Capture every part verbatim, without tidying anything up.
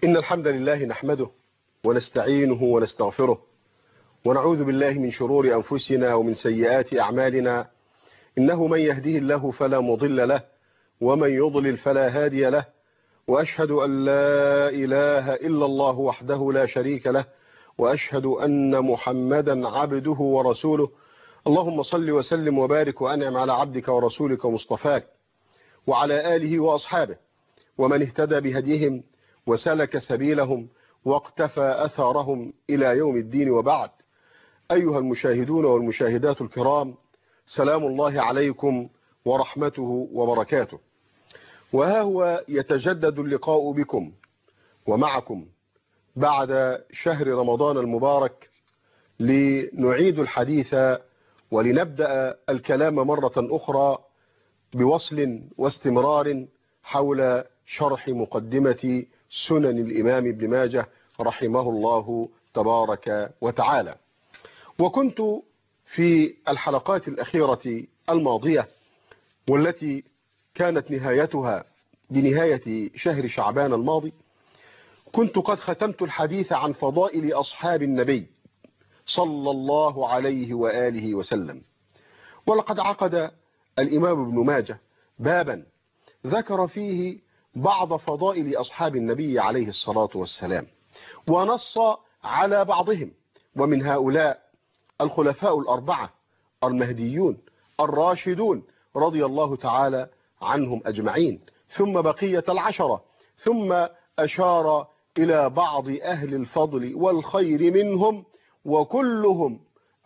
إن الحمد لله نحمده ونستعينه ونستغفره ونعوذ بالله من شرور أنفسنا ومن سيئات أعمالنا. إنه من يهده الله فلا مضل له ومن يضلل فلا هادي له، وأشهد أن لا إله إلا الله وحده لا شريك له، وأشهد أن محمدا عبده ورسوله. اللهم صل وسلم وبارك وأنعم على عبدك ورسولك مصطفاك وعلى آله وأصحابه ومن اهتدى بهديهم وسلك سبيلهم واقتفى أثارهم إلى يوم الدين، وبعد. أيها المشاهدون والمشاهدات الكرام، سلام الله عليكم ورحمته وبركاته. وها هو يتجدد اللقاء بكم ومعكم بعد شهر رمضان المبارك لنعيد الحديث ولنبدأ الكلام مرة أخرى بوصل واستمرار حول شرح مقدمة سنن الإمام ابن ماجه رحمه الله تبارك وتعالى. وكنت في الحلقات الأخيرة الماضية والتي كانت نهايتها بنهاية شهر شعبان الماضي، كنت قد ختمت الحديث عن فضائل أصحاب النبي صلى الله عليه وآله وسلم. ولقد عقد الإمام ابن ماجه بابا ذكر فيه بعض فضائل أصحاب النبي عليه الصلاة والسلام، ونص على بعضهم، ومن هؤلاء الخلفاء الأربعة المهديون الراشدون رضي الله تعالى عنهم أجمعين، ثم بقية العشرة، ثم أشار إلى بعض أهل الفضل والخير منهم، وكلهم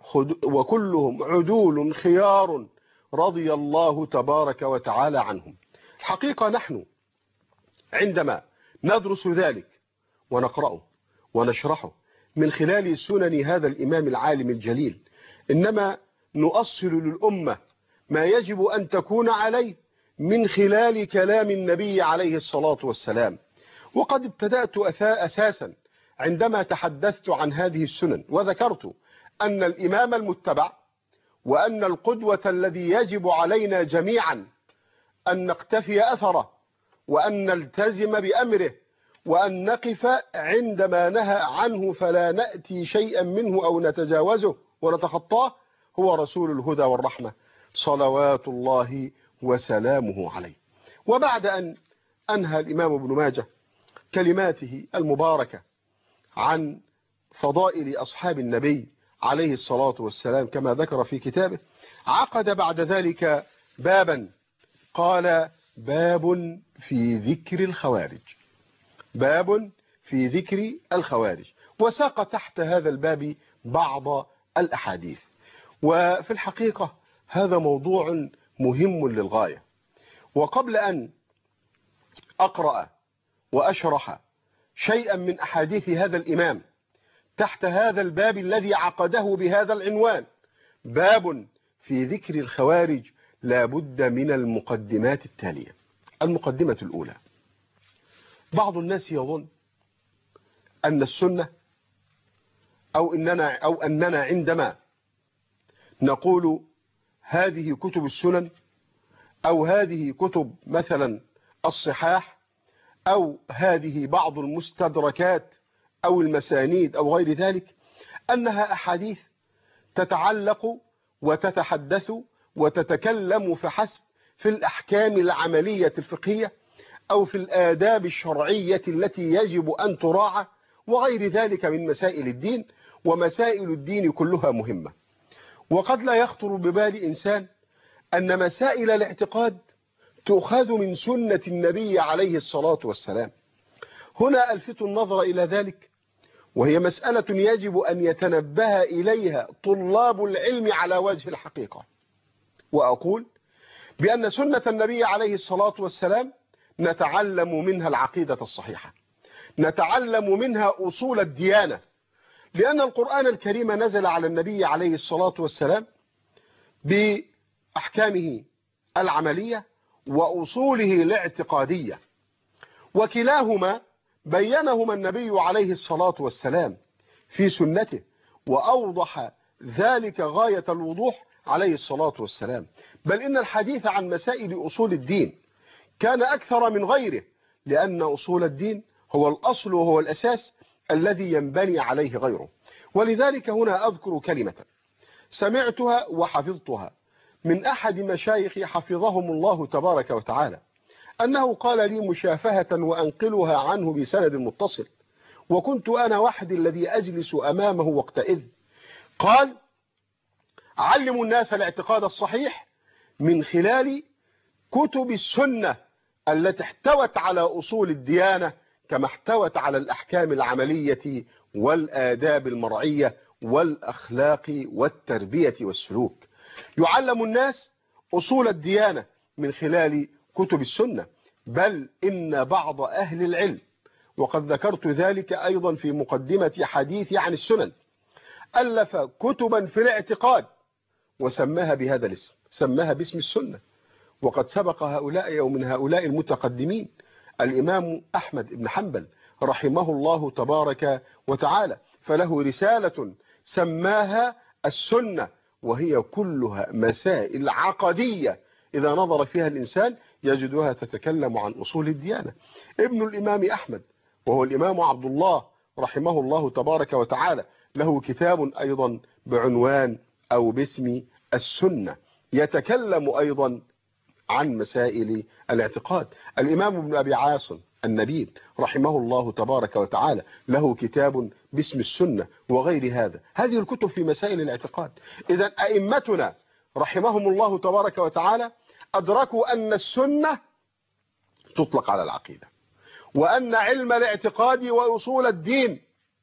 وكلهم عدول خيار رضي الله تبارك وتعالى عنهم. الحقيقة نحن عندما ندرس ذلك ونقرأه ونشرحه من خلال سنن هذا الإمام العالم الجليل، إنما نؤصل للأمة ما يجب أن تكون عليه من خلال كلام النبي عليه الصلاة والسلام. وقد ابتدأت أساسا عندما تحدثت عن هذه السنن وذكرت أن الإمام المتبع وأن القدوة الذي يجب علينا جميعا أن نقتفي أثره وأن نلتزم بأمره وأن نقف عندما نهى عنه فلا نأتي شيئا منه أو نتجاوزه ونتخطاه، هو رسول الهدى والرحمة صلوات الله وسلامه عليه. وبعد أن أنهى الإمام ابن ماجه كلماته المباركة عن فضائل أصحاب النبي عليه الصلاة والسلام كما ذكر في كتابه، عقد بعد ذلك بابا قال: باب في ذكر الخوارج. باب في ذكر الخوارج، وساق تحت هذا الباب بعض الأحاديث. وفي الحقيقة هذا موضوع مهم للغاية. وقبل أن أقرأ وأشرح شيئا من أحاديث هذا الإمام تحت هذا الباب الذي عقده بهذا العنوان، باب في ذكر الخوارج، لا بد من المقدمات التالية. المقدمة الأولى: بعض الناس يظن أن السنة أو إننا, أو أننا عندما نقول هذه كتب السنن أو هذه كتب مثلا الصحاح أو هذه بعض المستدركات أو المسانيد أو غير ذلك، أنها أحاديث تتعلق وتتحدث وتتكلم فحسب في الأحكام العملية الفقهية أو في الآداب الشرعية التي يجب أن تراعى وغير ذلك من مسائل الدين. ومسائل الدين كلها مهمة، وقد لا يخطر ببال إنسان أن مسائل الاعتقاد تؤخذ من سنة النبي عليه الصلاة والسلام. هنا ألفت النظر إلى ذلك، وهي مسألة يجب أن يتنبه إليها طلاب العلم على وجه الحقيقة. وأقول بأن سنة النبي عليه الصلاة والسلام نتعلم منها العقيدة الصحيحة، نتعلم منها أصول الديانة، لأن القرآن الكريم نزل على النبي عليه الصلاة والسلام بأحكامه العملية وأصوله الاعتقادية، وكلاهما بينهما النبي عليه الصلاة والسلام في سنته، وأوضح ذلك غاية الوضوح عليه الصلاة والسلام. بل إن الحديث عن مسائل أصول الدين كان أكثر من غيره، لأن أصول الدين هو الأصل وهو الأساس الذي ينبني عليه غيره. ولذلك هنا أذكر كلمة سمعتها وحفظتها من أحد مشايخي حفظهم الله تبارك وتعالى، أنه قال لي مشافهة وأنقلها عنه بسند متصل، وكنت أنا وحدي الذي أجلس أمامه وقتئذ. قال: علموا الناس الاعتقاد الصحيح من خلال كتب السنة التي احتوت على أصول الديانة، كما احتوت على الأحكام العملية والآداب المرعية والأخلاق والتربية والسلوك. يعلم الناس أصول الديانة من خلال كتب السنة، بل إن بعض أهل العلم، وقد ذكرت ذلك أيضا في مقدمة حديثي عن السنن، ألف كتبا في الاعتقاد وسماها بهذا الاسم، سماها باسم السنة. وقد سبق هؤلاء أو من هؤلاء المتقدمين الإمام أحمد بن حنبل رحمه الله تبارك وتعالى، فله رسالة سماها السنة، وهي كلها مسائل عقدية إذا نظر فيها الإنسان يجدها تتكلم عن أصول الديانة. ابن الإمام أحمد وهو الإمام عبد الله رحمه الله تبارك وتعالى له كتاب أيضا بعنوان أو باسم السنة، يتكلم أيضا عن مسائل الاعتقاد. الإمام ابن أبي عاصم النبيل رحمه الله تبارك وتعالى له كتاب باسم السنة وغير هذا. هذه الكتب في مسائل الاعتقاد. إذا أئمتنا رحمهم الله تبارك وتعالى أدركوا أن السنة تطلق على العقيدة، وأن علم الاعتقاد وأصول الدين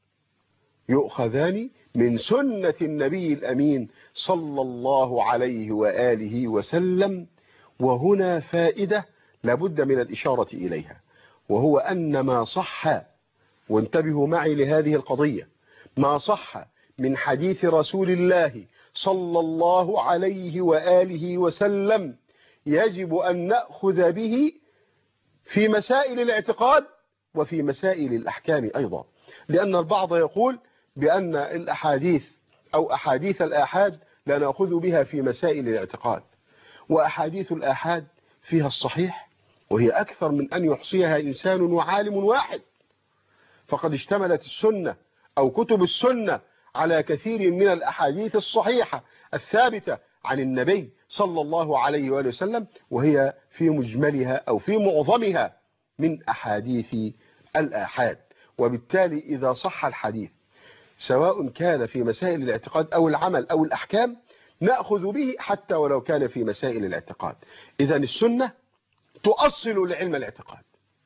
يؤخذان من سنة النبي الأمين صلى الله عليه وآله وسلم. وهنا فائدة لابد من الإشارة إليها، وهو أن ما صح، وانتبهوا معي لهذه القضية، ما صح من حديث رسول الله صلى الله عليه وآله وسلم يجب أن نأخذ به في مسائل الاعتقاد وفي مسائل الأحكام أيضا، لأن البعض يقول بأن الأحاديث أو أحاديث الآحاد لا نأخذ بها في مسائل الاعتقاد، وأحاديث الآحاد فيها الصحيح وهي أكثر من أن يحصيها إنسان وعالم واحد، فقد اشتملت السنة أو كتب السنة على كثير من الأحاديث الصحيحة الثابتة عن النبي صلى الله عليه وآله وسلم، وهي في مجملها أو في معظمها من أحاديث الآحاد. وبالتالي إذا صح الحديث سواء كان في مسائل الاعتقاد أو العمل أو الأحكام نأخذ به حتى ولو كان في مسائل الاعتقاد. إذا السنة تؤصل لعلم الاعتقاد،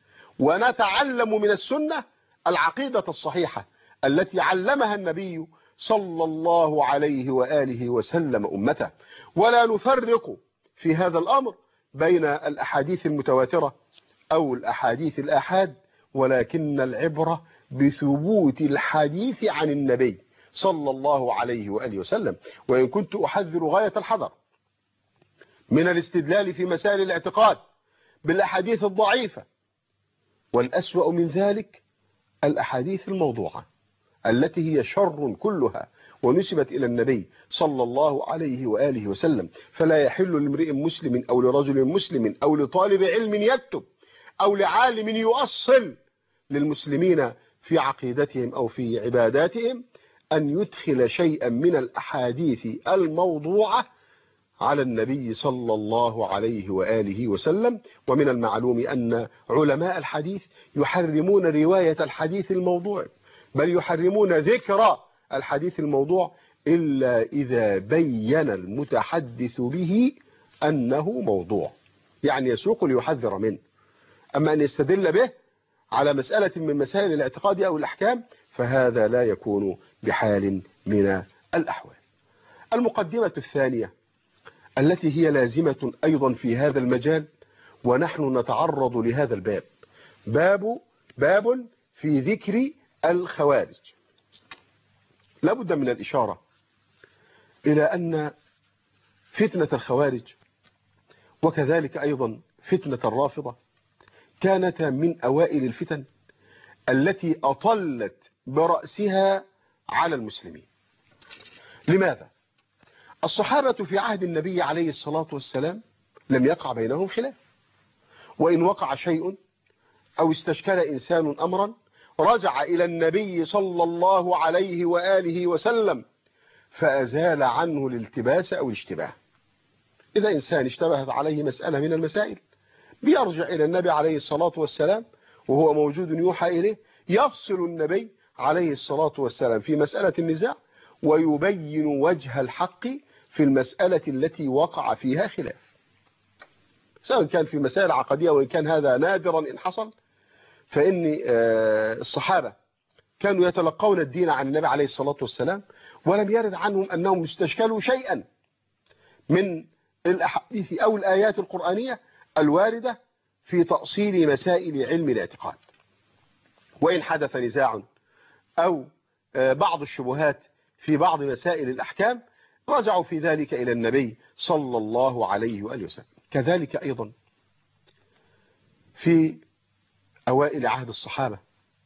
ونتعلم من السنة العقيدة الصحيحة التي علمها النبي صلى الله عليه وآله وسلم أمته. ولا نفرق في هذا الأمر بين الأحاديث المتواترة أو الأحاديث الآحاد، ولكن العبرة بثبوت الحديث عن النبي صلى الله عليه وآله وسلم. وإن كنت أحذر غاية الحذر من الاستدلال في مسائل الاعتقاد بالأحاديث الضعيفة، والأسوأ من ذلك الأحاديث الموضوعة التي هي شر كلها ونسبت إلى النبي صلى الله عليه وآله وسلم. فلا يحل لامرئ مسلم أو لرجل مسلم أو لطالب علم يكتب أو لعالم يؤصل للمسلمين في عقيدتهم أو في عباداتهم أن يدخل شيئا من الأحاديث الموضوعة على النبي صلى الله عليه وآله وسلم. ومن المعلوم أن علماء الحديث يحرمون رواية الحديث الموضوع، بل يحرمون ذكر الحديث الموضوع إلا إذا بين المتحدث به أنه موضوع، يعني يسوق ليحذر منه. أما أن يستدل به على مسألة من مسائل الاعتقاد أو الأحكام فهذا لا يكون بحال من الأحوال. المقدمة الثانية التي هي لازمة أيضا في هذا المجال ونحن نتعرض لهذا الباب، باب باب في ذكر الخوارج. لا بد من الإشارة إلى أن فتنة الخوارج وكذلك أيضا فتنة الرافضة كانتا من أوائل الفتن التي أطلت برأسها على المسلمين. لماذا؟ الصحابة في عهد النبي عليه الصلاة والسلام لم يقع بينهم خلاف، وإن وقع شيء أو استشكل إنسان أمرا رجع إلى النبي صلى الله عليه وآله وسلم فأزال عنه الالتباس أو الاشتباه. إذا إنسان اشتبهت عليه مسألة من المسائل بيرجع إلى النبي عليه الصلاة والسلام وهو موجود يوحى إليه، يفصل النبي عليه الصلاة والسلام في مسألة النزاع ويبين وجه الحق في المسألة التي وقع فيها خلاف، سواء كان في مسائل عقدية، وإن كان هذا نادرا إن حصل، فإن الصحابة كانوا يتلقون الدين عن النبي عليه الصلاة والسلام ولم يرد عنهم أنهم استشكلوا شيئا من الأحاديث أو الآيات القرآنية الواردة في تأصيل مسائل علم الاعتقاد. وإن حدث نزاع أو بعض الشبهات في بعض مسائل الأحكام رجعوا في ذلك إلى النبي صلى الله عليه وآله وسلم. كذلك أيضا في أوائل عهد الصحابة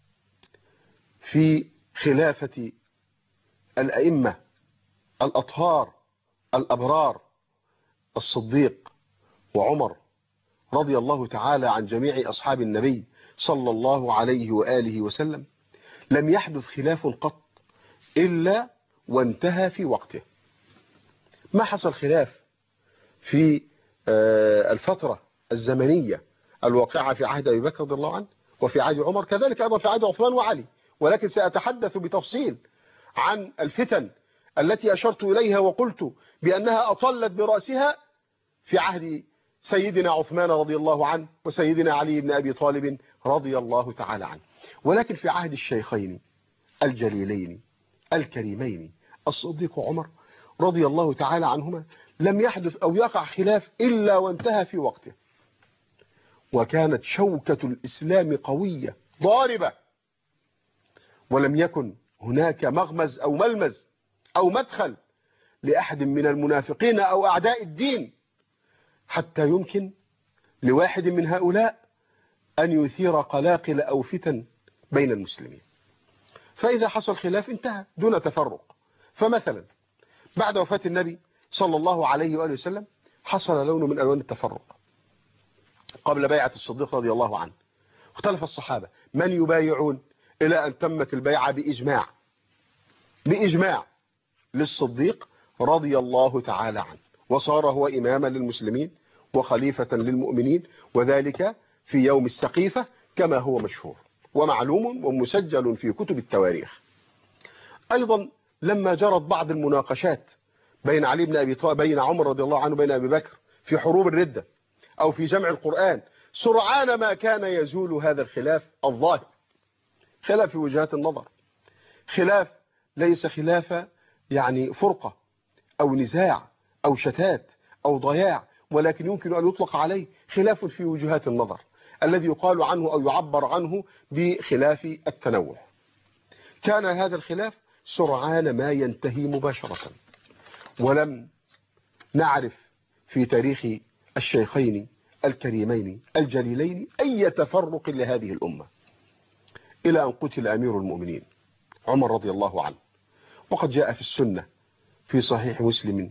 في خلافة الأئمة الأطهار الأبرار الصديق وعمر رضي الله تعالى عن جميع أصحاب النبي صلى الله عليه وآله وسلم، لم يحدث خلاف قط إلا وانتهى في وقته. ما حصل خلاف في الفترة الزمنية الواقعة في عهد أبي بكر رضي الله عنه وفي عهد عمر، كذلك أيضا في عهد عثمان وعلي، ولكن سأتحدث بتفصيل عن الفتن التي أشرت إليها وقلت بأنها أطلت برأسها في عهد سيدنا عثمان رضي الله عنه وسيدنا علي بن أبي طالب رضي الله تعالى عنه. ولكن في عهد الشيخين الجليلين الكريمين الصديق وعمر رضي الله تعالى عنهما لم يحدث أو يقع خلاف إلا وانتهى في وقته، وكانت شوكة الإسلام قوية ضاربة، ولم يكن هناك مغمز أو ملمز أو مدخل لأحد من المنافقين أو أعداء الدين حتى يمكن لواحد من هؤلاء أن يثير قلاقل أو فتن بين المسلمين. فإذا حصل خلاف انتهى دون تفرق. فمثلا بعد وفاة النبي صلى الله عليه وآله وسلم حصل لون من ألوان التفرق. قبل بيعة الصديق رضي الله عنه اختلف الصحابة من يبايعون، إلى أن تمت البيعة بإجماع بإجماع للصديق رضي الله تعالى عنه، وصار هو إماما للمسلمين وخليفة للمؤمنين، وذلك في يوم السقيفة كما هو مشهور ومعلوم ومسجل في كتب التواريخ. أيضا لما جرت بعض المناقشات بين علي بن أبي طالب بين عمر رضي الله عنه بين أبي بكر في حروب الردة أو في جمع القرآن، سرعان ما كان يزول هذا الخلاف الظاهر، خلاف في وجهات النظر، خلاف ليس خلاف يعني فرقة أو نزاع أو شتات أو ضياع، ولكن يمكن أن يطلق عليه خلاف في وجهات النظر الذي يقال عنه أو يعبر عنه بخلاف التنوع. كان هذا الخلاف سرعان ما ينتهي مباشرة، ولم نعرف في تاريخ الشيخين الكريمين الجليلين أي تفرق لهذه الأمة، إلى أن قتل أمير المؤمنين عمر رضي الله عنه. وقد جاء في السنة في صحيح مسلم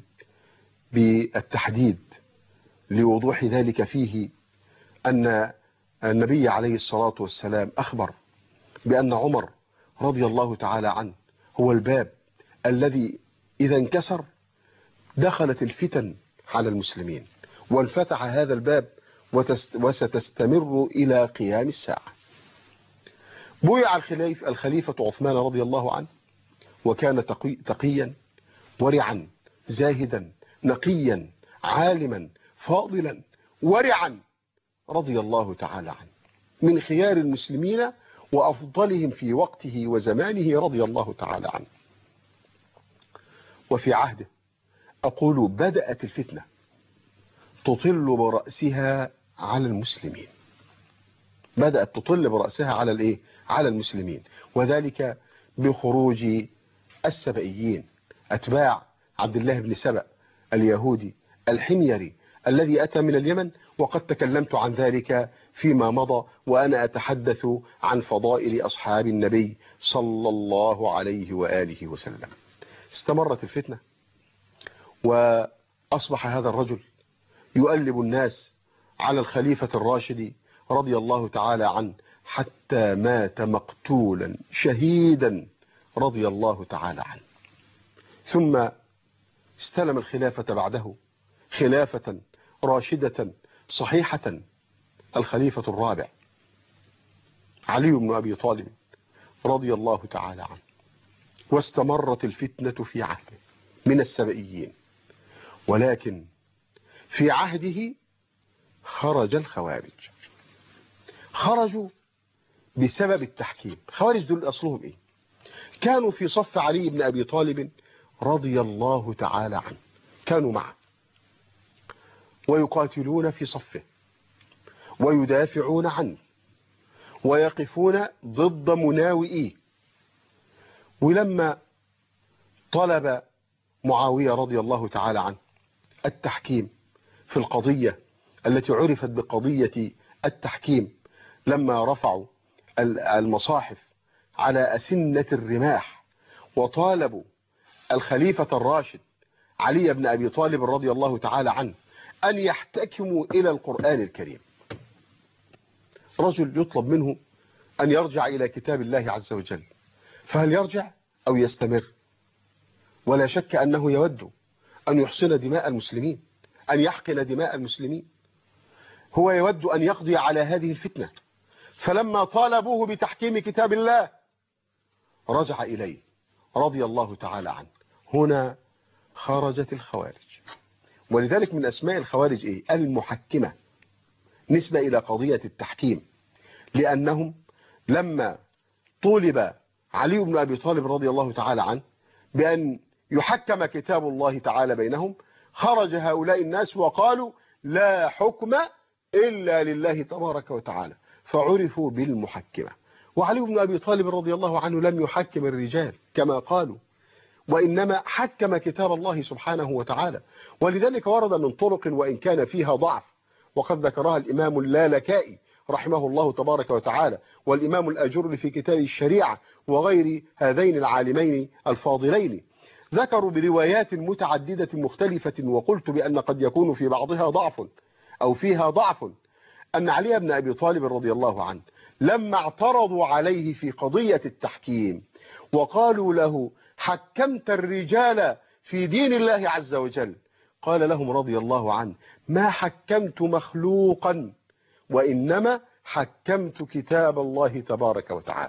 بالتحديد لوضوح ذلك فيه أن النبي عليه الصلاة والسلام أخبر بأن عمر رضي الله تعالى عنه هو الباب الذي إذا انكسر دخلت الفتن على المسلمين، وانفتح هذا الباب وستستمر إلى قيام الساعة. بويع الخليفة عثمان رضي الله عنه، وكان تقي تقيا ورعا زاهدا نقيا عالما فاضلا ورعا رضي الله تعالى عنه، من خيار المسلمين وأفضلهم في وقته وزمانه رضي الله تعالى عنه. وفي عهده أقول بدأت الفتنة تطل برأسها على المسلمين، بدأت تطل برأسها على الإيه؟ على المسلمين، وذلك بخروج السبئيين أتباع عبد الله بن سبأ اليهودي الحميري الذي أتى من اليمن، وقد تكلمت عن ذلك فيما مضى وأنا أتحدث عن فضائل أصحاب النبي صلى الله عليه وآله وسلم. استمرت الفتنة وأصبح هذا الرجل يؤلب الناس على الخليفة الراشد رضي الله تعالى عنه حتى مات مقتولا شهيدا رضي الله تعالى عنه. ثم استلم الخلافة بعده خلافة راشدة صحيحة الخليفة الرابع علي بن أبي طالب رضي الله تعالى عنه. واستمرت الفتنة في عهده من السبئيين، ولكن في عهده خرج الخوارج. خرجوا بسبب التحكيم. خوارج دول أصلهم إيه؟ كانوا في صف علي بن أبي طالب رضي الله تعالى عنه، كانوا معه ويقاتلون في صفه ويدافعون عنه ويقفون ضد مناوئيه. ولما طلب معاوية رضي الله تعالى عنه التحكيم في القضية التي عرفت بقضية التحكيم، لما رفعوا المصاحف على أسنة الرماح وطالبوا الخليفة الراشد علي بن أبي طالب رضي الله تعالى عنه أن يحتكموا إلى القرآن الكريم، رجل يطلب منه أن يرجع إلى كتاب الله عز وجل، فهل يرجع أو يستمر؟ ولا شك أنه يود أن يحصن دماء المسلمين، أن يحقن دماء المسلمين، هو يود أن يقضي على هذه الفتنة. فلما طالبوه بتحكيم كتاب الله رجع إليه رضي الله تعالى عنه. هنا خرجت الخوارج. ولذلك من أسماء الخوارج إيه؟ المحكمة، نسبة إلى قضية التحكيم، لأنهم لما طولب علي بن أبي طالب رضي الله تعالى عنه بأن يحكم كتاب الله تعالى بينهم، خرج هؤلاء الناس وقالوا لا حكم إلا لله تبارك وتعالى، فعرفوا بالمحكمة. وعلي بن أبي طالب رضي الله عنه لم يحكم الرجال كما قالوا، وإنما حكم كتاب الله سبحانه وتعالى. ولذلك ورد من طرق وإن كان فيها ضعف، وقد ذكرها الإمام اللالكائي رحمه الله تبارك وتعالى، والإمام الأجر في كتاب الشريعة، وغير هذين العالمين الفاضلين، ذكروا بروايات متعددة مختلفة، وقلت بأن قد يكون في بعضها ضعف أو فيها ضعف، أن علي بن أبي طالب رضي الله عنه لما اعترضوا عليه في قضية التحكيم وقالوا له حكمت الرجال في دين الله عز وجل، قال لهم رضي الله عنه ما حكمت مخلوقا وإنما حكمت كتاب الله تبارك وتعالى.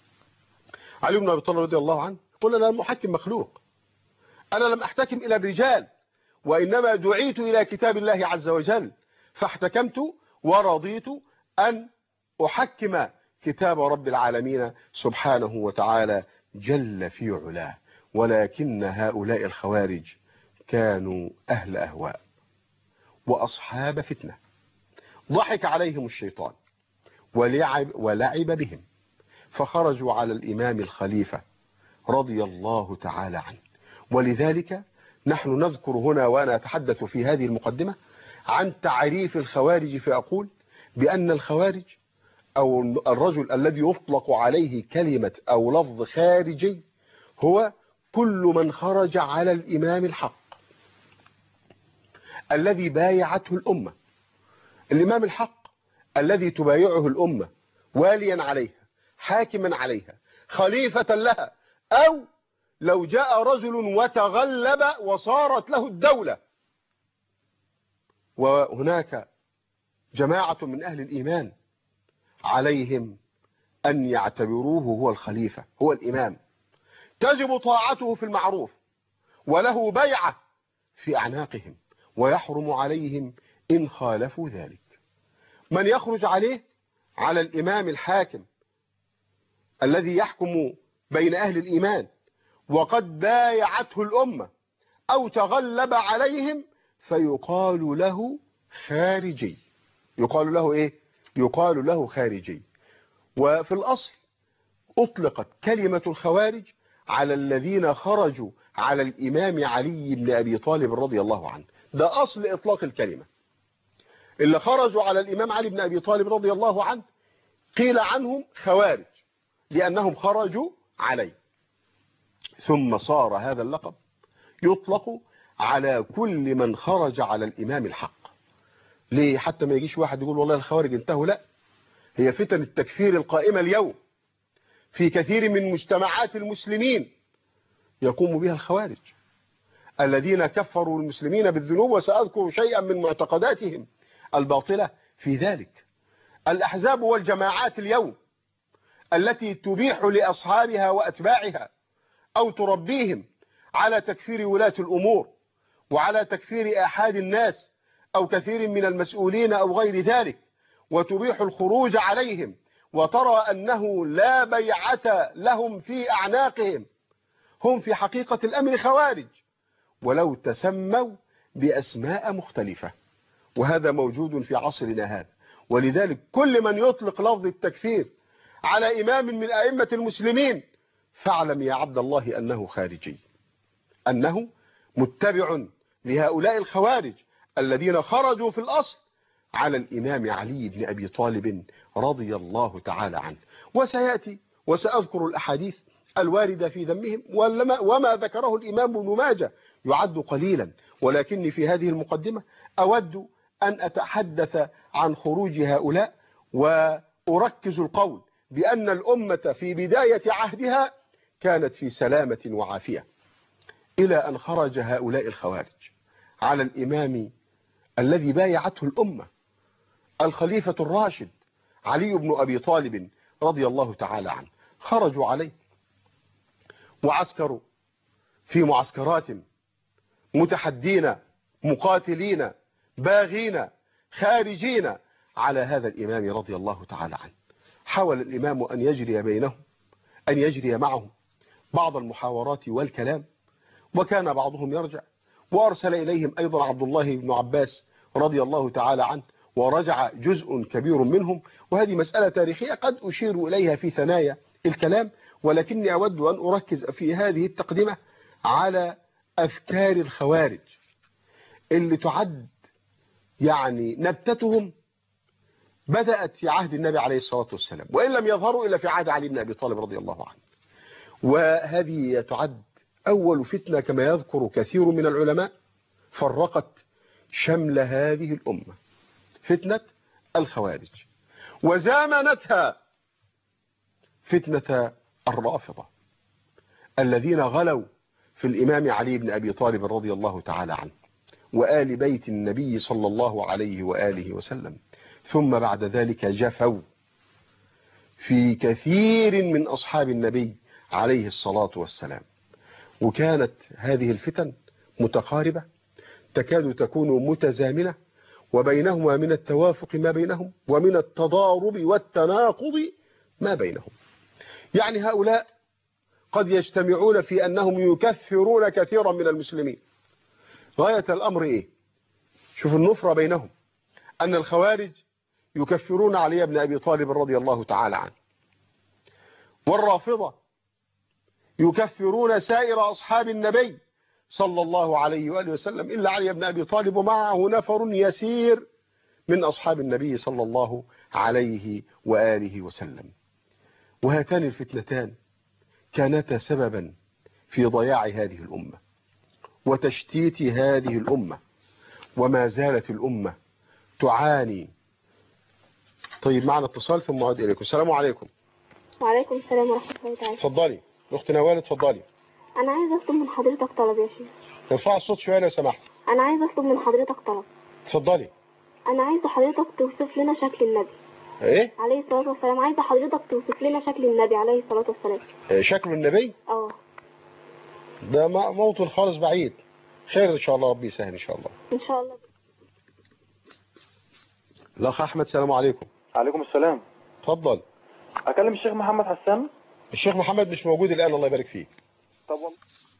علي بن أبي طالب رضي الله عنه قال أنا لم أحكم مخلوق، أنا لم أحتكم إلى الرجال، وإنما دعيت إلى كتاب الله عز وجل فاحتكمت ورضيت أن أحكم كتاب رب العالمين سبحانه وتعالى جل في علاه. ولكن هؤلاء الخوارج كانوا أهل أهواء وأصحاب فتنة، ضحك عليهم الشيطان ولعب, ولعب بهم، فخرجوا على الإمام الخليفة رضي الله تعالى عنه. ولذلك نحن نذكر هنا وأنا أتحدث في هذه المقدمة عن تعريف الخوارج، فأقول بأن الخوارج أو الرجل الذي يطلق عليه كلمة أو لفظ خارجي هو كل من خرج على الإمام الحق الذي بايعته الأمة، الإمام الحق الذي تبايعه الأمة واليا عليها، حاكما عليها، خليفة لها، أو لو جاء رجل وتغلب وصارت له الدولة وهناك جماعة من أهل الإيمان، عليهم أن يعتبروه هو الخليفة، هو الإمام، تجب طاعته في المعروف وله بيعة في أعناقهم، ويحرم عليهم إن خالفوا ذلك. من يخرج عليه على الإمام الحاكم الذي يحكم بين أهل الإيمان وقد بايعته الأمة أو تغلب عليهم فيقال له خارجي. يقال له إيه؟ يقال له خارجي. وفي الأصل أطلقت كلمة الخوارج على الذين خرجوا على الإمام علي بن أبي طالب رضي الله عنه، ده أصل إطلاق الكلمة. اللي خرجوا على الإمام علي بن أبي طالب رضي الله عنه قيل عنهم خوارج لأنهم خرجوا عليه، ثم صار هذا اللقب يطلق على كل من خرج على الإمام الحق. ليه؟ حتى ما يجيش واحد يقول والله الخوارج انتهوا، لا، هي فتن التكفير القائمة اليوم في كثير من مجتمعات المسلمين يقوم بها الخوارج الذين كفروا المسلمين بالذنوب، وسأذكر شيئا من معتقداتهم الباطلة في ذلك. الأحزاب والجماعات اليوم التي تبيح لأصحابها وأتباعها أو تربيهم على تكفير ولاة الأمور وعلى تكفير آحاد الناس أو كثير من المسؤولين أو غير ذلك، وتبيح الخروج عليهم وترى أنه لا بيعة لهم في أعناقهم، هم في حقيقة الأمر خوارج ولو تسموا بأسماء مختلفة، وهذا موجود في عصرنا هذا. ولذلك كل من يطلق لفظ التكفير على إمام من أئمة المسلمين فاعلم يا عبد الله أنه خارجي، أنه متبع لهؤلاء الخوارج الذين خرجوا في الأصل على الإمام علي بن أبي طالب رضي الله تعالى عنه. وسيأتي وسأذكر الأحاديث الواردة في ذمهم وما ذكره الإمام ابن ماجه يعد قليلا، ولكني في هذه المقدمة أود أن أتحدث عن خروج هؤلاء وأركز القول بأن الأمة في بداية عهدها كانت في سلامة وعافية، إلى أن خرج هؤلاء الخوارج على الإمام الذي بايعته الأمة الخليفة الراشد علي بن أبي طالب رضي الله تعالى عنه. خرجوا عليه وعسكروا في معسكرات متحدين مقاتلين باغين خارجين على هذا الإمام رضي الله تعالى عنه. حاول الإمام أن يجري بينهم أن يجري معهم بعض المحاورات والكلام، وكان بعضهم يرجع، وأرسل إليهم أيضا عبد الله بن عباس رضي الله تعالى عنه، ورجع جزء كبير منهم. وهذه مسألة تاريخية قد أشير إليها في ثنايا الكلام، ولكني أود أن أركز في هذه التقدمة على أفكار الخوارج اللي تعد يعني نبتتهم بدأت في عهد النبي عليه الصلاة والسلام، وإن لم يظهروا إلا في عهد علي بن أبي طالب رضي الله عنه. وهذه تعد أول فتنة كما يذكر كثير من العلماء فرقت شمل هذه الأمة، فتنة الخوارج، وزامنتها فتنة الرافضة الذين غلوا في الإمام علي بن أبي طالب رضي الله تعالى عنه وآل بيت النبي صلى الله عليه وآله وسلم، ثم بعد ذلك جفوا في كثير من أصحاب النبي عليه الصلاة والسلام. وكانت هذه الفتن متقاربة تكاد تكون متزامنة، وبينهما من التوافق ما بينهم ومن التضارب والتناقض ما بينهم. يعني هؤلاء قد يجتمعون في أنهم يكفرون كثيرا من المسلمين. غاية الأمر إيه؟ شوف النفرة بينهم، أن الخوارج يكفرون علي بن أبي طالب رضي الله تعالى عنه، والرافضة يكفرون سائر أصحاب النبي صلى الله عليه وآله وسلم إلا علي بن أبي طالب، ومعه نفر يسير من أصحاب النبي صلى الله عليه وآله وسلم. وهاتان الفتنتان كانتا سببا في ضياع هذه الأمة وتشتيت هذه الأمة، وما زالت الأمة تعاني. طيب معنا اتصال ثم أعود إليكم. السلام عليكم. وعليكم السلام ورحمة الله تعالى. اتفضلي أخت نوال، اتفضلي. أنا عايز أطلب من حضرتك طلب يا شيخ. ارفع الصوت شوية لو سمحت. أنا عايز أطلب من حضرتك طلب. اتفضلي. أنا عايزة حضرتك توصف لنا شكل النبي ايه عليه الصلاة والسلام. عايزة حضرتك توصف لنا شكل النبي عليه الصلاة والسلام. إيه شكل النبي؟ اه ده موطن خالص بعيد. خير إن شاء الله، ربي يسهل إن شاء الله. إن شاء الله. الأخ أحمد، السلام عليكم. عليكم السلام. اتفضل. أكلم الشيخ محمد حسان. الشيخ محمد مش موجود الآن، الله يبارك فيك. طب والله.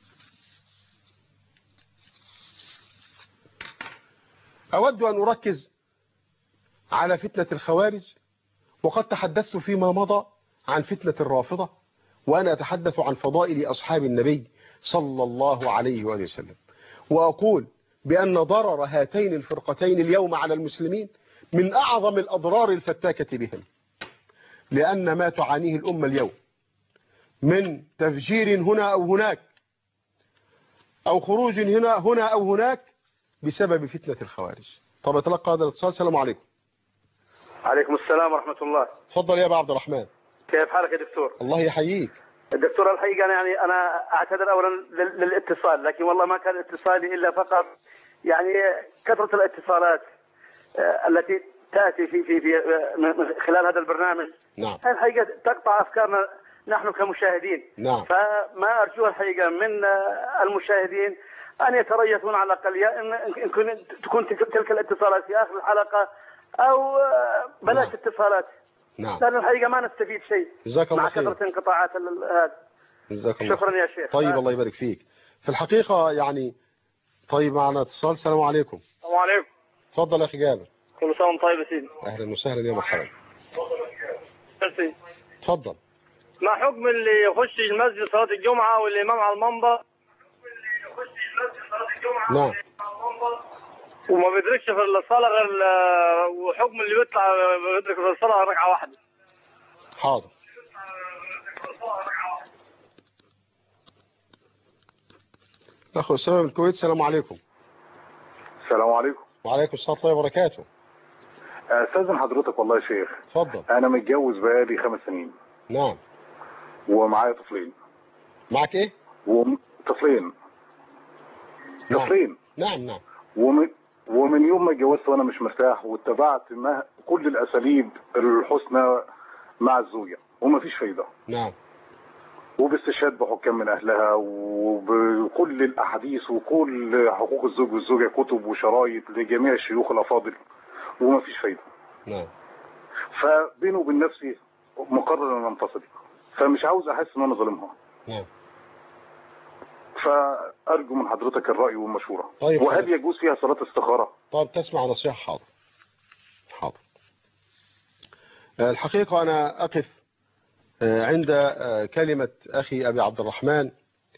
أود أن أركز على فتنة الخوارج، وقد تحدثت فيما مضى عن فتنة الرافضة، وأنا أتحدث عن فضائل أصحاب النبي صلى الله عليه وآله وسلم، وأقول بأن ضرر هاتين الفرقتين اليوم على المسلمين من أعظم الأضرار الفتاكة بهم، لأن ما تعانيه الأمة اليوم من تفجير هنا أو هناك أو خروج هنا هنا أو هناك بسبب فتنة الخوارج. طب أتلقى هذا الاتصال. السلام عليكم. عليكم السلام ورحمة الله. تفضل يا ابو عبد الرحمن. كيف حالك يا دكتور؟ الله يحييك. الدكتور الحقيقة أنا يعني أنا أعتذر أولا لل- للاتصال، لكن والله ما كان اتصالي إلا فقط يعني كثرة الاتصالات آه، التي تأتي في في في آه، من من خلال هذا البرنامج. نعم. هذه الحقيقة تقطع أفكارنا نحن كمشاهدين. نعم. فما أرجوه الحقيقة من آه، المشاهدين أن يتريثون على الأقل، يا إن إن كن- تكون تلك تلك الاتصالات في آخر الحلقة أو آه، بلاش نعم. اتصالات. نعم. لأن الحقيقة ما نستفيد شيء جزاك الله مع خير. كثرة انقطاعات ال- هذا. جزاك الله شكرا خير. يا شيخ. طيب الله يبارك فيك. في الحقيقة يعني طيب معنا اتصال. السلام عليكم. السلام عليكم. تفضل يا أخي جابر. كل سنة وانت طيب يا سيدي. أهلا وسهلا يا مرحبا. ميرسي. تفضل. ما حكم اللي يخش المسجد صلاة الجمعة والإمام على المنبر نعم. وما بيدركش في الصلاة غير ال- وحكم اللي بيطلع بيدرك في الصلاة ركعة واحدة؟ حاضر. أخو أسامة من الكويت. السلام عليكم. السلام عليكم. وعليكم السلام ورحمة الله وبركاته. استاذن حضرتك والله يا شيخ، تفضل. انا متجوز بقالي خمس سنين نعم. ومعايا طفلين. معك إيه؟ وم... طفلين نعم. طفلين نعم نعم. ومن ومن يوم ما اتجوزت وانا مش مرتاح، واتبعت ما كل الاساليب الحسنى مع الزوجه ومفيش فايده، نعم. وباستشهاد بحكام من اهلها وبكل الاحاديث وكل حقوق الزوج والزوجه، كتب وشرايط لجميع الشيوخ الافاضل ومفيش فايده. نعم. فبيني وبين نفسي مقرر ان انفصل، فمش عاوز احس ان انا ظالمها. نعم. فارجو من حضرتك الراي والمشوره. طيب وهل حاضر. يجوز فيها صلاه استخاره؟ طيب تسمع نصيحة. حاضر. حاضر. الحقيقة أنا أقف عند كلمة أخي أبي عبد الرحمن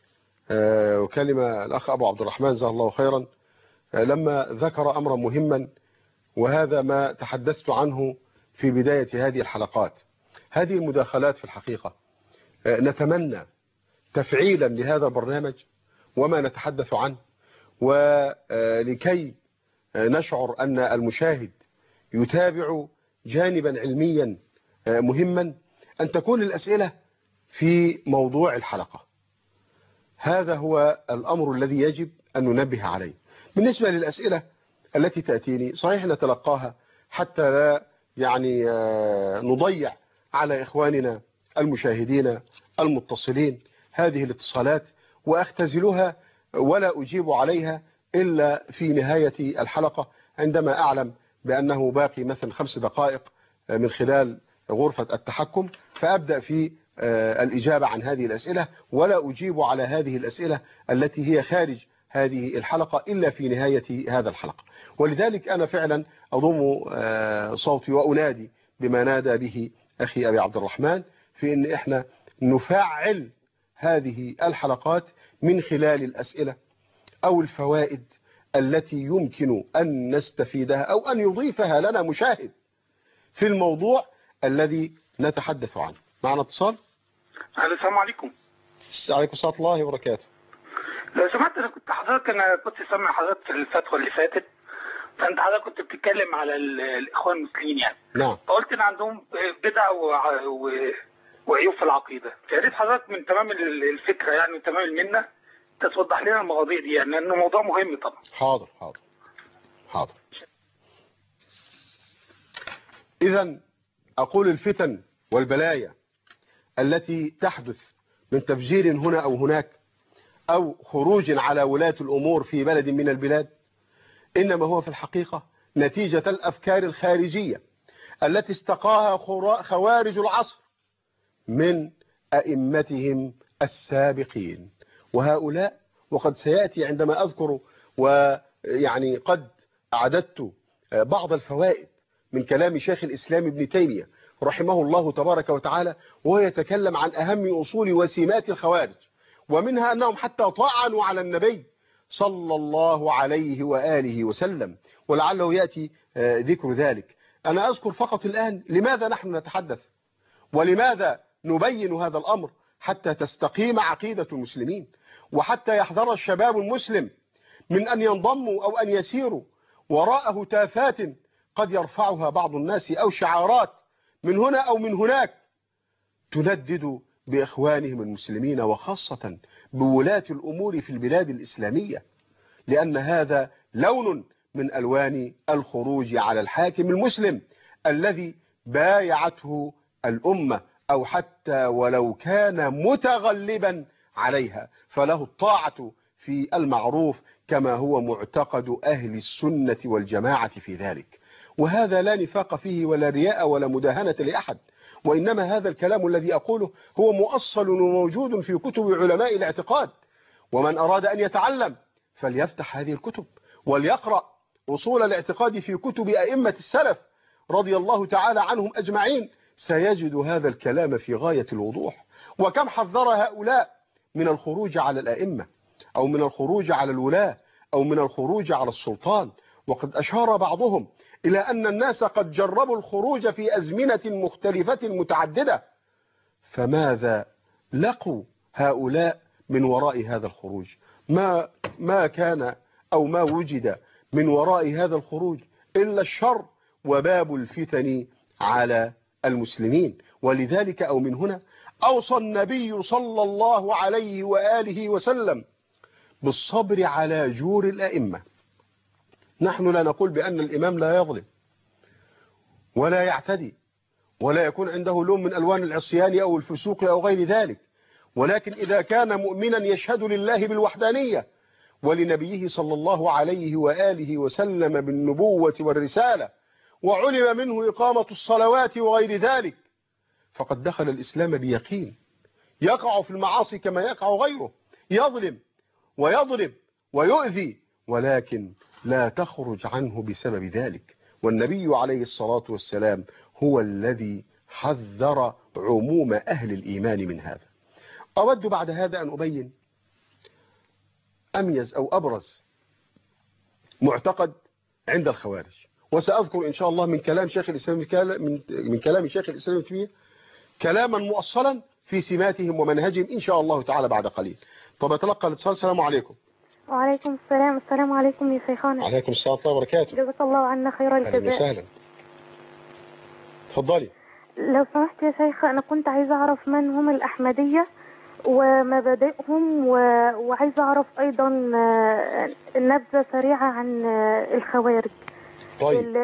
وكلمة الأخ أبو عبد الرحمن جزاه الله خيرا لما ذكر أمرا مهما، وهذا ما تحدثت عنه في بداية هذه الحلقات. هذه المداخلات في الحقيقة نتمنى تفعيلا لهذا البرنامج وما نتحدث عنه، ولكي نشعر أن المشاهد يتابع جانبا علميا مهما، أن تكون الأسئلة في موضوع الحلقة. هذا هو الأمر الذي يجب أن ننبه عليه. بالنسبة للأسئلة التي تأتيني صحيح نتلقاها حتى لا يعني نضيع على إخواننا المشاهدين المتصلين هذه الاتصالات، وأختزلها ولا أجيب عليها إلا في نهاية الحلقة عندما أعلم بأنه باقي مثلا خمس دقائق من خلال غرفة التحكم، فأبدأ في الإجابة عن هذه الأسئلة، ولا أجيب على هذه الأسئلة التي هي خارج هذه الحلقة إلا في نهاية هذا الحلقة. ولذلك أنا فعلا أضم صوتي وأنادي بما نادى به أخي أبي عبد الرحمن في أن إحنا نفعل هذه الحلقات من خلال الأسئلة أو الفوائد التي يمكن أن نستفيدها أو أن يضيفها لنا مشاهد في الموضوع الذي نتحدث عنه. معنا اتصال. السلام عليكم. عليكم السلام الله وبركاته. لو سمحت انا كنت حضرتك انا كنت سامع حضرتك في الفتوى اللي فاتت، فانت حضرتك كنت بتتكلم على الاخوان المسلمين يعني. نعم. فقلت ان عندهم بدع وع- و- وعيوب في العقيده، فيا ريت حضرتك من تمام الفكره يعني من تمام المنه توضح لنا المواضيع دي يعني لانه موضوع مهم طبعا. حاضر حاضر حاضر. إذن أقول الفتن والبلايا التي تحدث من تفجير هنا أو هناك أو خروج على ولاة الأمور في بلد من البلاد إنما هو في الحقيقة نتيجة الأفكار الخارجية التي استقاها خوارج العصر من أئمتهم السابقين. وهؤلاء وقد سيأتي عندما أذكر ويعني قد أعددت بعض الفوائد من كلام شيخ الإسلام ابن تيمية رحمه الله تبارك وتعالى، وهو يتكلم عن أهم أصول وسمات الخوارج، ومنها أنهم حتى طعنوا على النبي صلى الله عليه وآله وسلم، ولعله يأتي ذكر ذلك. أنا أذكر فقط الآن لماذا نحن نتحدث ولماذا نبين هذا الأمر، حتى تستقيم عقيدة المسلمين، وحتى يحذر الشباب المسلم من أن ينضموا أو أن يسيروا وراء هتافات قد يرفعها بعض الناس أو شعارات من هنا أو من هناك تندد بإخوانهم المسلمين وخاصة بولاة الأمور في البلاد الإسلامية، لأن هذا لون من ألوان الخروج على الحاكم المسلم الذي بايعته الأمة، أو حتى ولو كان متغلبا عليها فله الطاعة في المعروف كما هو معتقد أهل السنة والجماعة في ذلك. وهذا لا نفاق فيه ولا رياء ولا مداهنة لأحد، وإنما هذا الكلام الذي أقوله هو مؤصل وموجود في كتب علماء الاعتقاد، ومن أراد أن يتعلم فليفتح هذه الكتب وليقرأ أصول الاعتقاد في كتب أئمة السلف رضي الله تعالى عنهم أجمعين، سيجد هذا الكلام في غاية الوضوح. وكم حذر هؤلاء من الخروج على الأئمة أو من الخروج على الولاة أو من الخروج على السلطان، وقد أشار بعضهم إلى أن الناس قد جربوا الخروج في أزمنة مختلفة متعددة، فماذا لقوا هؤلاء من وراء هذا الخروج؟ ما ما كان أو ما وجد من وراء هذا الخروج إلا الشر وباب الفتن على المسلمين. ولذلك أو من هنا أوصى النبي صلى الله عليه وآله وسلم بالصبر على جور الأئمة. نحن لا نقول بأن الإمام لا يظلم ولا يعتدي ولا يكون عنده لون من ألوان العصيان أو الفسوق أو غير ذلك، ولكن إذا كان مؤمنا يشهد لله بالوحدانية ولنبيه صلى الله عليه وآله وسلم بالنبوة والرسالة، وعلم منه إقامة الصلوات وغير ذلك، فقد دخل الإسلام بيقين. يقع في المعاصي كما يقع غيره، يظلم ويضرب ويؤذي، ولكن لا تخرج عنه بسبب ذلك. والنبي عليه الصلاة والسلام هو الذي حذر عموم أهل الإيمان من هذا. أود بعد هذا أن أبين أميز أو أبرز معتقد عند الخوارج، وسأذكر إن شاء الله من كلام شيخ الإسلام من من كلام شيخ الإسلام ابن تيمية كلاما مؤصلا في سماتهم ومنهجهم إن شاء الله تعالى بعد قليل. طب أتلقى الاتصال. السلام عليكم. وعليكم السلام. السلام عليكم يا شيخنا. عليكم السلام ورحمة الله وبركاته. جزاك الله عنا خير الجزاء. أهلا وسهلا. تفضلي. لو سمحت يا شيخ، أنا كنت عايزة أعرف من هم الأحمدية ومبادئهم، و... وعايزة أعرف أيضا نبذة سريعة عن الخوارج. طيب. ال...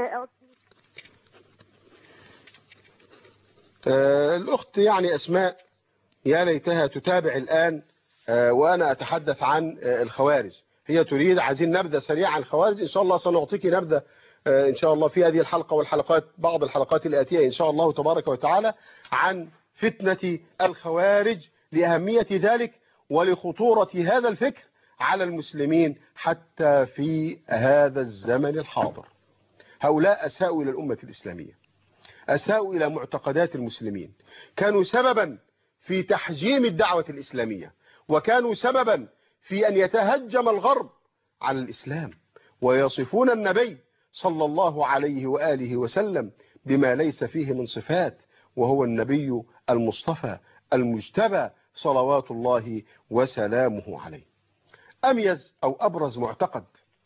آه الأخت يعني أسماء يا ليتها تتابع الآن، آه وأنا أتحدث عن آه الخوارج. هي تريد عايزين نبذة سريعة عن الخوارج. إن شاء الله سنعطيك نبذة آه إن شاء الله في هذه الحلقة والحلقات بعض الحلقات الآتية إن شاء الله تبارك وتعالى عن فتنة الخوارج، لأهمية ذلك ولخطورة هذا الفكر على المسلمين حتى في هذا الزمن الحاضر. هؤلاء أساءوا إلى الأمة الإسلامية، أساءوا إلى معتقدات المسلمين، كانوا سببا في تحجيم الدعوة الإسلامية، وكانوا سببا في أن يتهجم الغرب على الإسلام، ويصفون النبي صلى الله عليه وآله وسلم بما ليس فيه من صفات، وهو النبي المصطفى المجتبى صلوات الله وسلامه عليه. أميز أو أبرز معتقد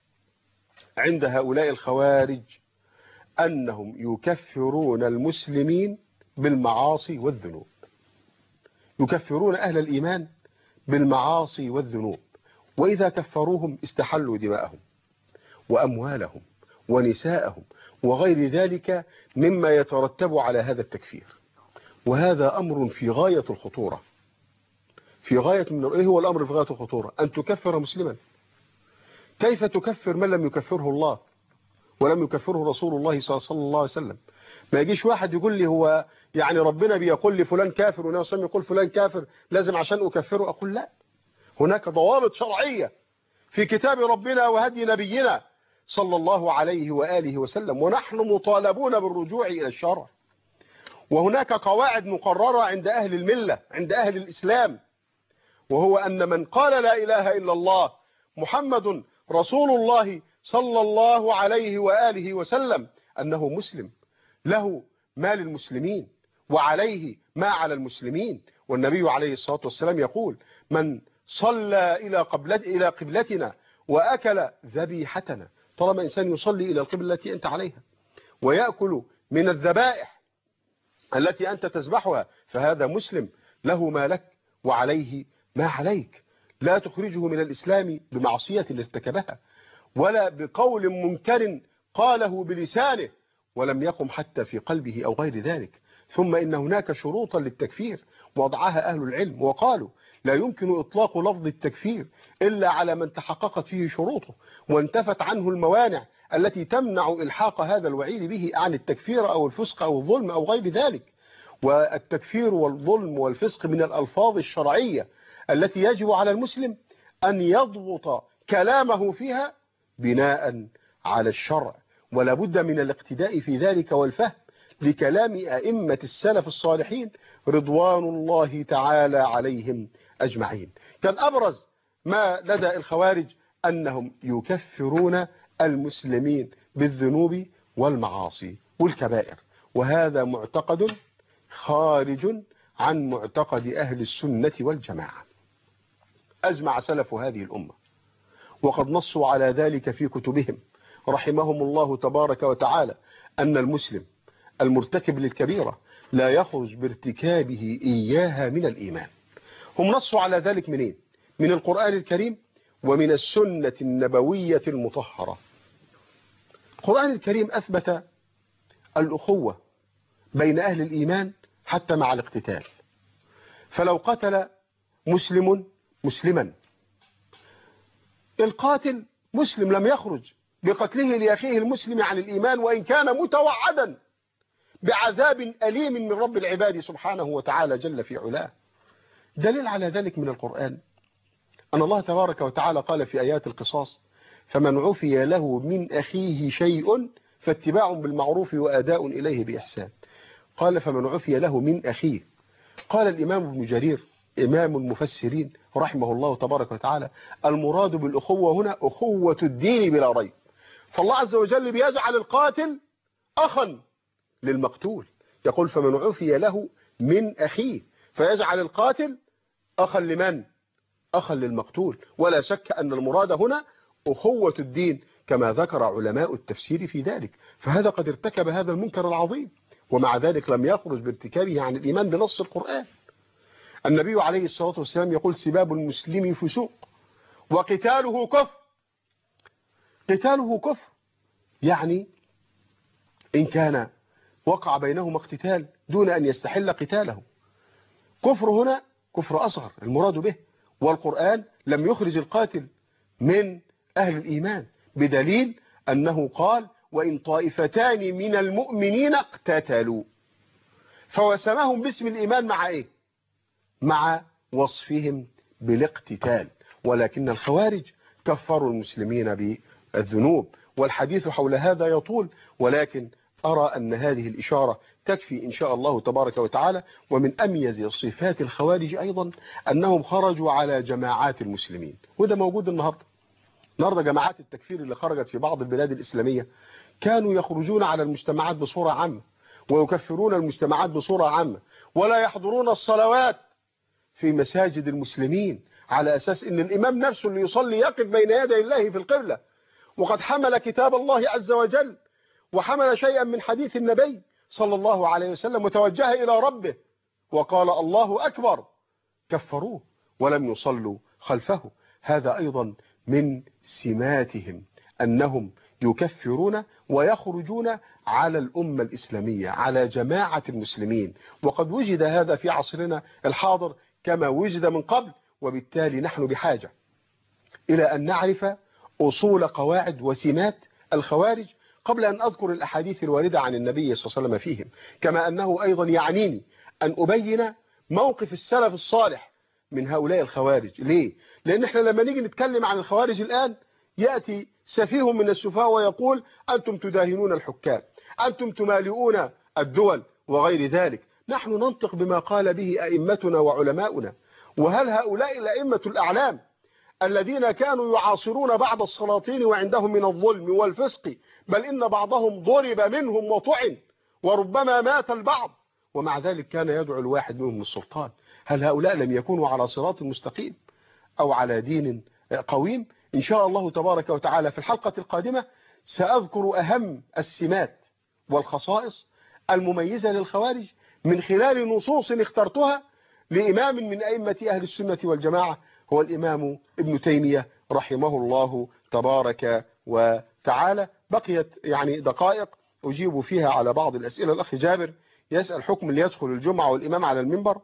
عند هؤلاء الخوارج أنهم يكفرون المسلمين بالمعاصي والذنوب، يكفرون أهل الإيمان بالمعاصي والذنوب، وإذا كفروهم استحلوا دماءهم وأموالهم ونساءهم وغير ذلك مما يترتب على هذا التكفير. وهذا أمر في غاية الخطورة، في غاية من إيه هو الأمر في غاية الخطورة؟ أن تكفر مسلما. كيف تكفر من لم يكفره الله ولم يكفره رسول الله صلى الله عليه وسلم؟ ما يجيش واحد يقول لي هو يعني ربنا بيقول لي فلان كافر ونبي صلى الله عليه وسلم يقول فلان كافر لازم عشان أكفره. أقول لا، هناك ضوابط شرعية في كتاب ربنا وهدي نبينا صلى الله عليه وآله وسلم، ونحن مطالبون بالرجوع إلى الشرع. وهناك قواعد مقررة عند أهل الملة، عند أهل الإسلام، وهو أن من قال لا إله إلا الله محمد رسول الله صلى الله عليه وآله وسلم أنه مسلم، له ما للمسلمين وعليه ما على المسلمين. والنبي عليه الصلاة والسلام يقول: من صلى إلى قبلة إلى قبلتنا وأكل ذبيحتنا، طالما إنسان يصلي إلى القبلة التي أنت عليها ويأكل من الذبائح التي أنت تذبحها، فهذا مسلم له ما لك وعليه ما عليك. لا تخرجه من الإسلام بمعصية ارتكبها، ولا بقول منكر قاله بلسانه ولم يقم حتى في قلبه أو غير ذلك. ثم إن هناك شروطا للتكفير وضعها أهل العلم، وقالوا لا يمكن إطلاق لفظ التكفير إلا على من تحققت فيه شروطه وانتفت عنه الموانع التي تمنع إلحاق هذا الوعيد به عن التكفير أو الفسق أو الظلم أو غير ذلك. والتكفير والظلم والفسق من الألفاظ الشرعية التي يجب على المسلم أن يضبط كلامه فيها بناء على الشرع، ولا بد من الاقتداء في ذلك والفهم لكلام أئمة السلف الصالحين رضوان الله تعالى عليهم أجمعين. كان أبرز ما لدى الخوارج أنهم يكفرون المسلمين بالذنوب والمعاصي والكبائر، وهذا معتقد خارج عن معتقد أهل السنة والجماعة. أجمع سلف هذه الأمة وقد نصوا على ذلك في كتبهم رحمهم الله تبارك وتعالى أن المسلم المرتكب للكبيرة لا يخرج بارتكابه إياها من الإيمان. هم نصوا على ذلك منين؟ من القرآن الكريم ومن السنة النبوية المطهرة. القرآن الكريم أثبت الأخوة بين أهل الإيمان حتى مع الاقتتال، فلو قتل مسلم مسلما القاتل مسلم لم يخرج بقتله لأخيه المسلم عن الإيمان وإن كان متوعدا بعذاب أليم من رب العباد سبحانه وتعالى جل في علاه. دليل على ذلك من القرآن أن الله تبارك وتعالى قال في آيات القصاص فمن عفي له من أخيه شيء فاتباع بالمعروف وأداء إليه بإحسان. قال فمن عفي له من أخيه. قال الإمام ابن جرير إمام المفسرين رحمه الله تبارك وتعالى المراد بالأخوة هنا أخوة الدين بلا ريب، فالله عز وجل بيجعل القاتل أخا للمقتول، يقول فمن عفي له من أخيه، فيجعل القاتل أخا لمن؟ أخا للمقتول. ولا شك أن المراد هنا أخوة الدين كما ذكر علماء التفسير في ذلك. فهذا قد ارتكب هذا المنكر العظيم ومع ذلك لم يخرج بارتكابه عن الإيمان بنص القرآن. النبي عليه الصلاة والسلام يقول سباب المسلم فسوق وقتاله كفر. قتاله كفر يعني إن كان وقع بينهما اقتتال دون أن يستحل قتاله. كفر هنا كفر أصغر المراد به، والقرآن لم يخرج القاتل من أهل الإيمان بدليل أنه قال وإن طائفتان من المؤمنين اقتتلوا، فوسمهم باسم الإيمان مع إيه؟ مع وصفهم بالاقتتال. ولكن الخوارج كفروا المسلمين بالذنوب، والحديث حول هذا يطول، ولكن أرى أن هذه الإشارة تكفي إن شاء الله تبارك وتعالى. ومن أميز صفات الخوارج أيضا أنهم خرجوا على جماعات المسلمين، وده موجود النهاردة. النهاردة جماعات التكفير اللي خرجت في بعض البلاد الإسلامية كانوا يخرجون على المجتمعات بصورة عامة ويكفرون المجتمعات بصورة عامة، ولا يحضرون الصلوات في مساجد المسلمين على أساس أن الإمام نفسه اللي يصلي يقف بين يدي الله في القبلة، وقد حمل كتاب الله عز وجل وحمل شيئا من حديث النبي صلى الله عليه وسلم وتوجه إلى ربه وقال الله أكبر. كفروه ولم يصلوا خلفه. هذا أيضا من سماتهم أنهم يكفرون ويخرجون على الأمة الإسلامية على جماعة المسلمين، وقد وجد هذا في عصرنا الحاضر كما وجد من قبل. وبالتالي نحن بحاجة إلى أن نعرف أصول قواعد وسمات الخوارج قبل أن أذكر الأحاديث الواردة عن النبي صلى الله عليه وسلم فيهم، كما أنه أيضا يعنيني أن أبين موقف السلف الصالح من هؤلاء الخوارج. ليه؟ لأن احنا لما نيجي نتكلم عن الخوارج الآن يأتي سفيه من السفهاء ويقول أنتم تداهنون الحكام، أنتم تمالئون الدول وغير ذلك. نحن ننطق بما قال به أئمتنا وعلماؤنا. وهل هؤلاء الأئمة الأعلام الذين كانوا يعاصرون بعض السلاطين وعندهم من الظلم والفسق، بل إن بعضهم ضرب منهم وطعن وربما مات البعض، ومع ذلك كان يدعو الواحد منهم السلطان، هل هؤلاء لم يكونوا على صراط مستقيم أو على دين قويم؟ إن شاء الله تبارك وتعالى في الحلقة القادمة سأذكر أهم السمات والخصائص المميزة للخوارج من خلال نصوص اخترتها لإمام من أئمة أهل السنة والجماعة هو الإمام ابن تيمية رحمه الله تبارك وتعالى. بقيت يعني دقائق أجيب فيها على بعض الأسئلة. الأخ جابر يسأل حكم اللي يدخل الجمعة والإمام على المنبر.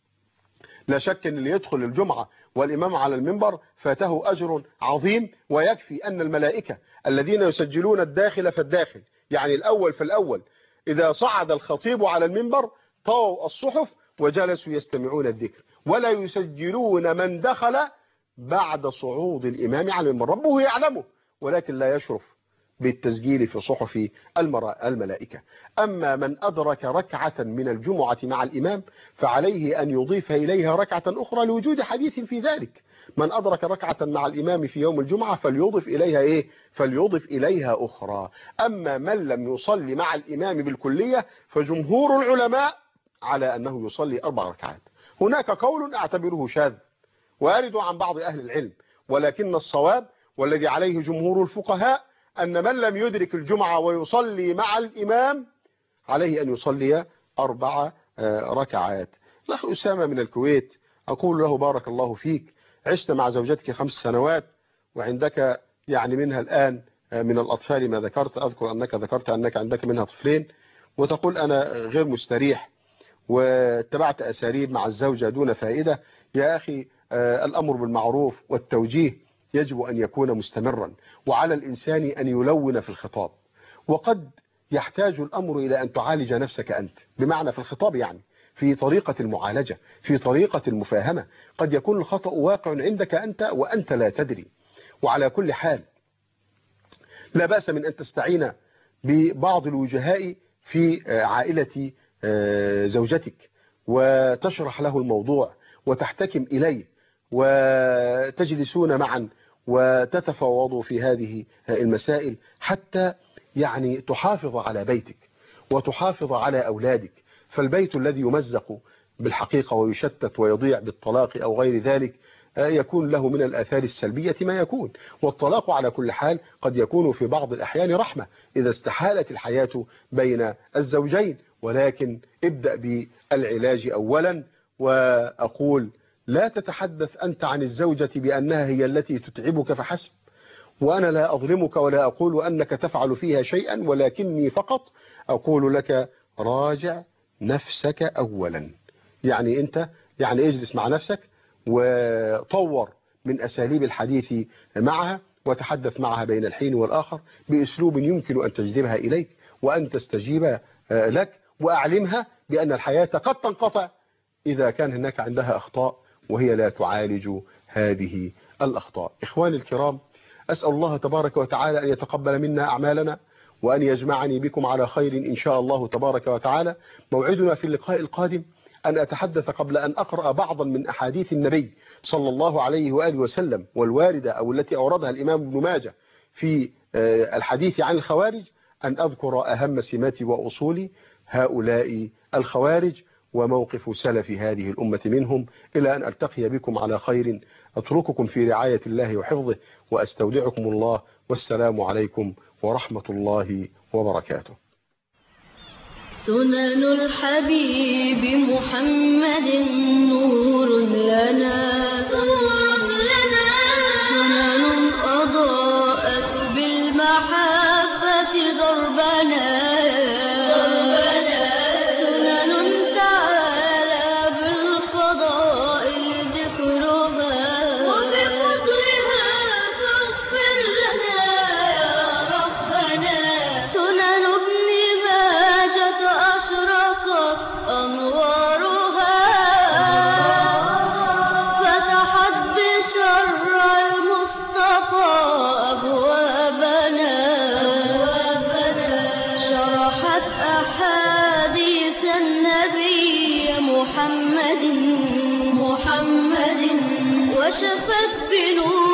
لا شك أن اللي يدخل الجمعة والإمام على المنبر فاته أجر عظيم، ويكفي أن الملائكة الذين يسجلون الداخل فالداخل، يعني الأول فالأول، إذا صعد الخطيب على المنبر طووا الصحف وجلسوا يستمعون الذكر، ولا يسجلون من دخل بعد صعود الإمام على المنبر. ربه يعلمه ولكن لا يشرف بالتسجيل في صحف الملائكة. أما من أدرك ركعة من الجمعة مع الإمام فعليه أن يضيف إليها ركعة أخرى لوجود حديث في ذلك. من أدرك ركعة مع الإمام في يوم الجمعة فليضف إليها إيه؟ فليضف إليها أخرى. أما من لم يصلي مع الإمام بالكلية فجمهور العلماء على أنه يصلي أربع ركعات. هناك قول أعتبره شاذ وارد عن بعض أهل العلم، ولكن الصواب والذي عليه جمهور الفقهاء أن من لم يدرك الجمعة ويصلي مع الإمام عليه أن يصلي أربع ركعات. الأخ أسامة من الكويت أقول له بارك الله فيك، عشت مع زوجتك خمس سنوات وعندك يعني منها الآن من الأطفال ما ذكرت، أذكر أنك ذكرت أنك عندك منها طفلين، وتقول أنا غير مستريح واتبعت أساليب مع الزوجة دون فائدة. يا أخي الأمر بالمعروف والتوجيه يجب أن يكون مستمرا، وعلى الإنسان أن يلون في الخطاب، وقد يحتاج الأمر إلى أن تعالج نفسك أنت، بمعنى في الخطاب يعني في طريقة المعالجة، في طريقة المفاهمة. قد يكون الخطأ واقع عندك أنت وأنت لا تدري. وعلى كل حال لا بأس من أن تستعين ببعض الوجهاء في عائلة زوجتك وتشرح له الموضوع وتحتكم إليه وتجلسون معا وتتفاوضوا في هذه المسائل حتى يعني تحافظ على بيتك وتحافظ على أولادك. فالبيت الذي يمزق بالحقيقة ويشتت ويضيع بالطلاق أو غير ذلك يكون له من الآثار السلبية ما يكون. والطلاق على كل حال قد يكون في بعض الأحيان رحمة إذا استحالت الحياة بين الزوجين، ولكن ابدأ بالعلاج أولا. وأقول لا تتحدث أنت عن الزوجة بأنها هي التي تتعبك فحسب، وأنا لا أظلمك ولا أقول أنك تفعل فيها شيئا، ولكني فقط أقول لك راجع نفسك أولا. يعني أنت يعني اجلس مع نفسك وطور من أساليب الحديث معها وتحدث معها بين الحين والآخر بأسلوب يمكن أن تجذبها إليك وأن تستجيب لك، وأعلمها بأن الحياة قد تنقطع إذا كان هناك عندها أخطاء وهي لا تعالج هذه الأخطاء. إخواني الكرام، أسأل الله تبارك وتعالى أن يتقبل منا أعمالنا وأن يجمعني بكم على خير إن شاء الله تبارك وتعالى. موعدنا في اللقاء القادم أن أتحدث قبل أن أقرأ بعضا من أحاديث النبي صلى الله عليه وآله وسلم والواردة أو التي أوردها الإمام ابن ماجه في الحديث عن الخوارج، أن أذكر أهم سمات وأصول هؤلاء الخوارج وموقف سلف هذه الأمة منهم، إلى أن ألتقي بكم على خير. أترككم في رعاية الله وحفظه وأستودعكم الله، والسلام عليكم ورحمة الله وبركاته. سنن الحبيب محمد نور لنا، سنن أضاءت بالمحبة دربنا، محمد وشفت بنور